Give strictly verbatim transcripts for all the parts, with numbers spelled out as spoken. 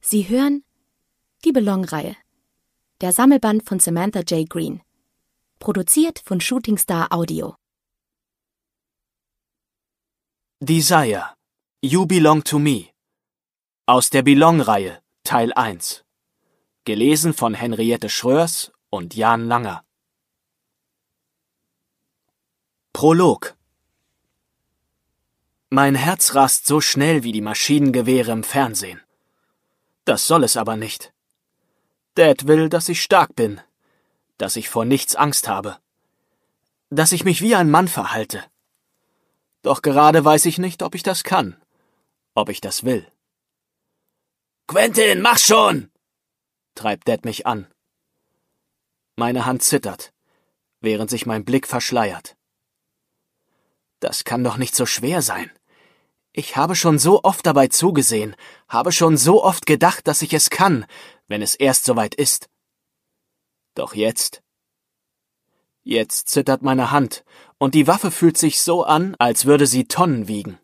Sie hören die Belong-Reihe, der Sammelband von Samantha J. Green, produziert von Shooting Star Audio. Desire, You Belong to Me, aus der Belong-Reihe, Teil eins, gelesen von Henriette Schröers und Jan Langer. Prolog. Mein Herz rast so schnell wie die Maschinengewehre im Fernsehen. Das soll es aber nicht. Dad will, dass ich stark bin, dass ich vor nichts Angst habe, dass ich mich wie ein Mann verhalte. Doch gerade weiß ich nicht, ob ich das kann, ob ich das will. »Quentin, mach schon!« treibt Dad mich an. Meine Hand zittert, während sich mein Blick verschleiert. Das kann doch nicht so schwer sein. Ich habe schon so oft dabei zugesehen, habe schon so oft gedacht, dass ich es kann, wenn es erst soweit ist. Doch jetzt... Jetzt zittert meine Hand, und die Waffe fühlt sich so an, als würde sie Tonnen wiegen.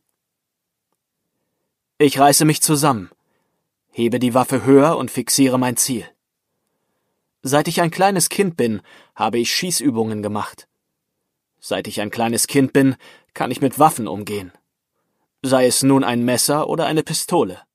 Ich reiße mich zusammen, hebe die Waffe höher und fixiere mein Ziel. Seit ich ein kleines Kind bin, habe ich Schießübungen gemacht. Seit ich ein kleines Kind bin, kann ich mit Waffen umgehen. Sei es nun ein Messer oder eine Pistole.